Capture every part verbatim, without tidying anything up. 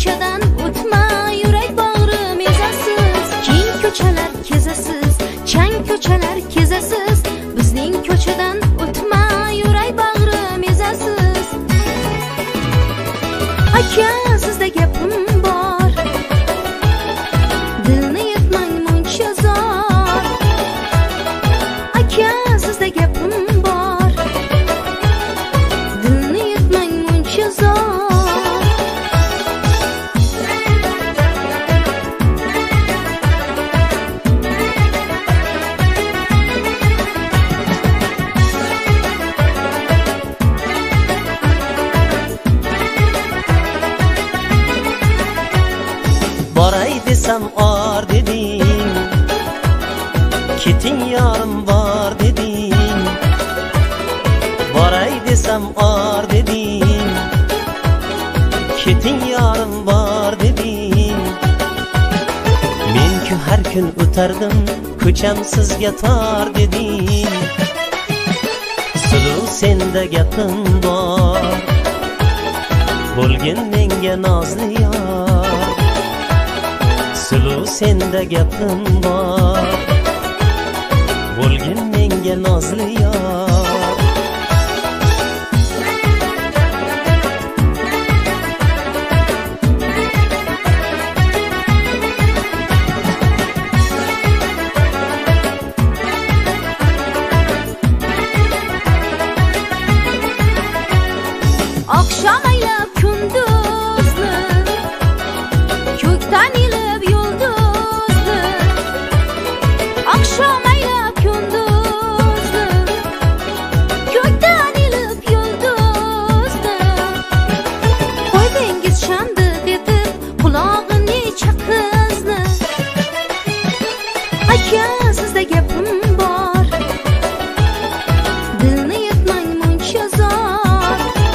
ko'chadan o'tma, yurak bag'rim ezasiz. Keng ko'chalar kezasiz, chang ko'chalar kezasiz. Bizning ko'chadan o'tma, yurak bag'rim ezasiz. Aka, sizda gapim bor, dilni yetmang muncha zor. Aka, sizda gapim bor, dilni yetmang muncha zor. Boray desam or deding, keting yorim bor deding. Boray desam or deding, keting yorim bor deding. Men-ku har kun o'tardim, ko'cham sizga tor deding. Suluv senda gapim bor, bo'lgin menga nozli yor. Suluv senda gapim bor, bo'lgin menga nozli yor. Oqshom aylab kunduzni, ko'kdan ilib yulduzni. Oqshom aylab kunduzni, ko'kdan ilib yulduzni. Qo'ydingiz shamdi detib qulog'ini chaqizni. Aka, sizda gapim bor, dilni yetmang muncha zor.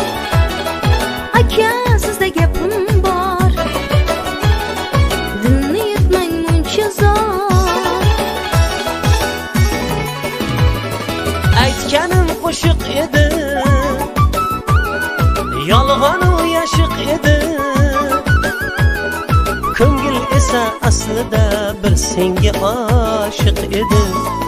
Aka, sizda gapim bor, dilni yetmang muncha zor. Aytganim qo'shiq edi, yolg'on u yashiq edi. Ko'ngil esa aslida bir senga oshiq edi.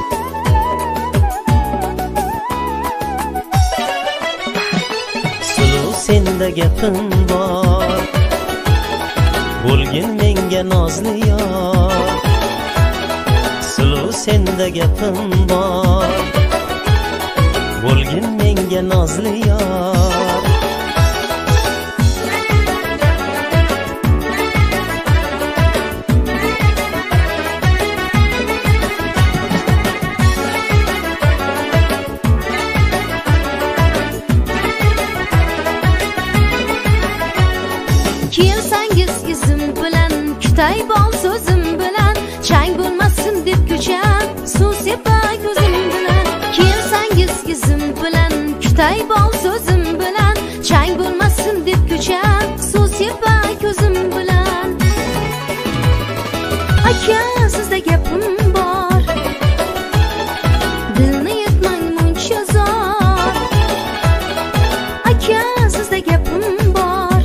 Suluv senda gapim bor, bo'lgin menga nozli yor. Suluv senda gapim bor, bo'lgin menga nozli yor. Kelsangiz izim bilan, kutay bol so'zim bilan. Chang bo'lmasin deb ko'cham, suv sepay ko'zim bilan. Kelsangiz izim bilan, kutay bol so'zim bilan. Chang bo'lmasin deb ko'cham, suv sepay ko'zim bilan. Aka, sizda gapim bor, dilni yetmang muncha zor. Aka, sizda gapim bor,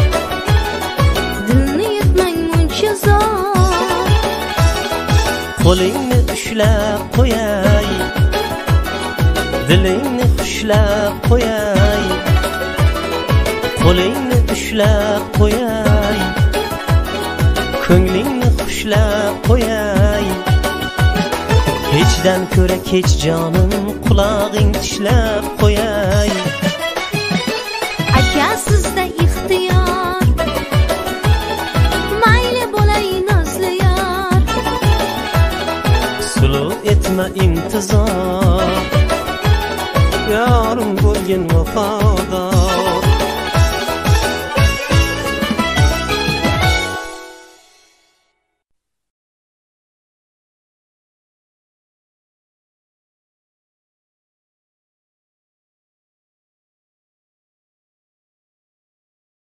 dilni yetmang muncha zor. Qo'lingni ushlab qo'yay, dilingni xushlab qo'yay. Qo'lingni ushlab qo'yay, ko'nglingni xushlab qo'yay. Hechdan ko'ra kech jonim, qulog'ing tishlab qo'yay. Aka, sizda